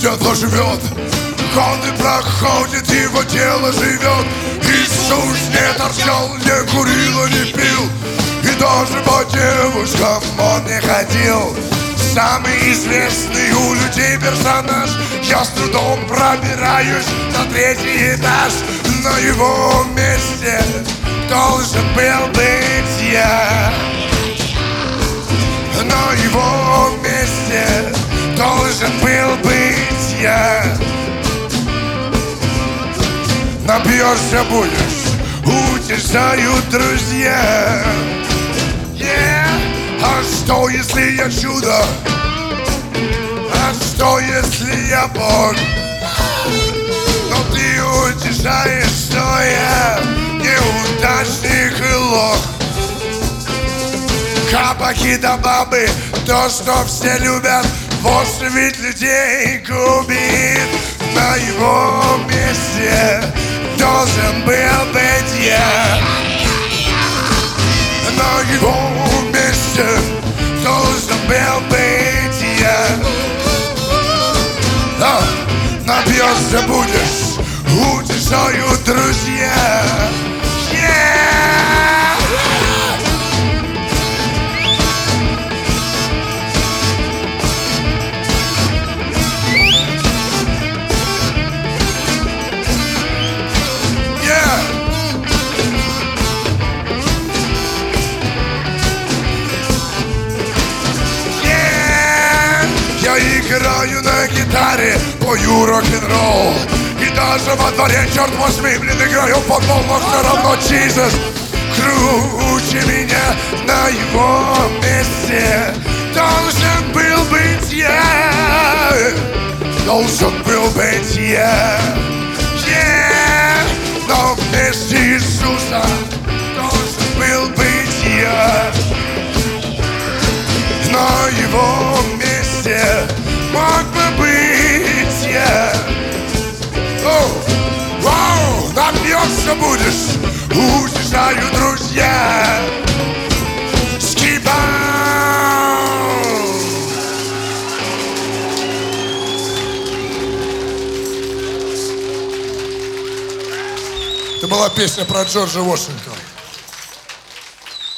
светло живет. Годы проходят, его тело живет. Иисус не торчал, не курил, не пил, и даже по девушкам он не ходил. Самый известный у людей персонаж. Я с трудом пробираюсь на 3-й этаж. На его месте должен был быть я. На его месте должен был быть я. Напьешься будешь, утешают друзья. А что если я чудо? А что если я Бог? Но ты утешаешь, что я неудачник и лох. Кабаки да бабы, то, что все любят, вовсе ведь людей губит. На его месте должен был быть я. На его месте должен был быть я. Напьешься будешь, утешают друзья. Я играю на гитаре, пою рок-н-ролл. И даже во дворе, черт возьми, блин, играю в футбол, но все равно Jesus круче меня. На его месте должен был быть я. Должен был быть я. Но вместе Иисуса должен был быть я. На его месте мог бы быть я. Вау, напьешься будешь, утешаю друзья. Скибау. Это была песня про Джорджа Вашингтона.